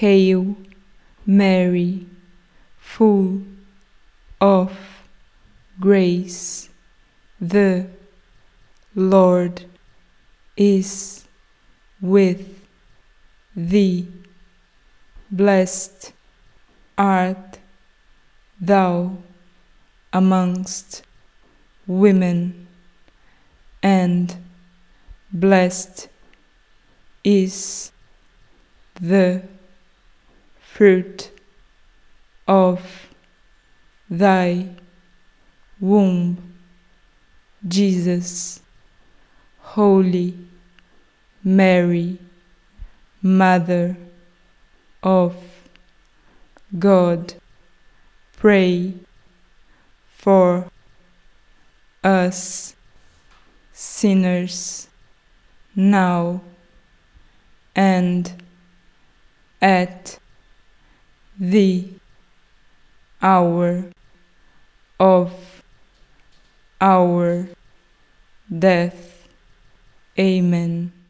Hail Mary, full of grace, the Lord is with thee. Blessed art thou amongst women, and blessed is the fruit of thy womb, Jesus. Holy Mary, Mother of God, pray for us sinners, now and at the hour of our death. Amen.